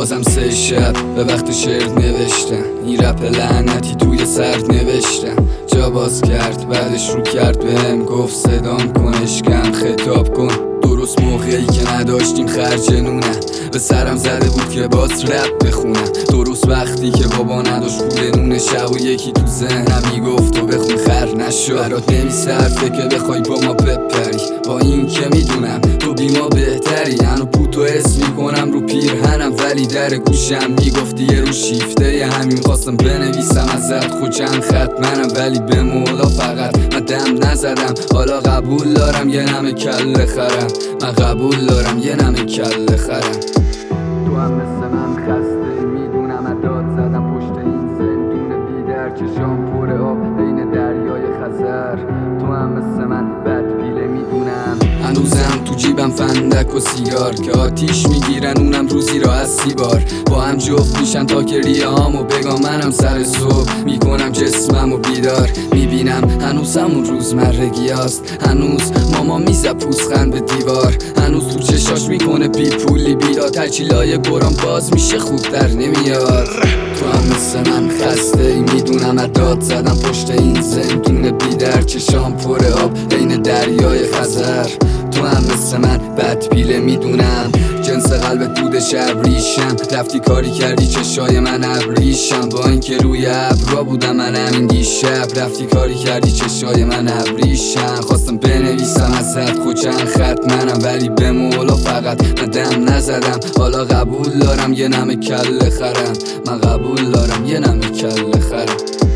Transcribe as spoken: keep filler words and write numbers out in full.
بازم سه شب به وقت شعر نوشتم، این رپ لعنتی توی سر نوشتم. جا باز کرد بعدش رو کرد بهم، گفت صدام کن اشکم خطاب کن. درست موقعی که نداشتیم خرج نونه، به سرم زده بود که باز رپ بخونم. درست وقتی که بابا نداشت پول نونه شب و یکی تو ذهنم میگفت تو بخون خر نشو. برات نمیصرفه که بخوای با ما بپری، با این که میدونم تو بی ما بهتری. هنو پوتو اس میکنم رو پیرهنم، ولی در گوشم میگفتی یه رو شیفته یه همین خواستم بنویسم ازت خود چند خط منم، ولی به مولا فقط من دم نزدم. حالا قبول دارم یه نمه کل خرم، من قبول دارم یه نمه کل خرم. تو هم مثل من خسته میدونم، اداد زدم پشت این زندون بیدر، چشام پر آب بین دریای خزر. تو هم مثل من بد پیله میدونم، هنوزم تو جیبم فندک و سیگار که آتیش میگیرن اونم روزی را از سی بار. با هم جفت میشن تا که ریه‌هامو بگم منم سر صبح میکنم جسممو بیدار. میبینم هنوز همون روزمرگی هست، هنوز ماما میزه پوزخند به دیوار، هنوز تو چشاش میکنه بی پولی بیدار. ترچیلای برام باز میشه خوب در نمیاد. تو هم مثل من خسته ای میدونم، اداد زدم پشت این زندون بیدر، چشام پر آب بین دریای خزر. تو هم مثل من بد پیله میدونم، جنس قلب دود شبریشم. رفتی کاری کردی چشای من ابریشم، با اینکه روی ابرا بودم من همین دیشب. رفتی کاری کردی چشای من ابریشم، خواستم بنویسم ازت خود چند خط منم، ولی به مولا فقط من دم نزدم. حالا قبول دارم یه نمه کل خرم، من قبول دارم یه نمه کل خرم.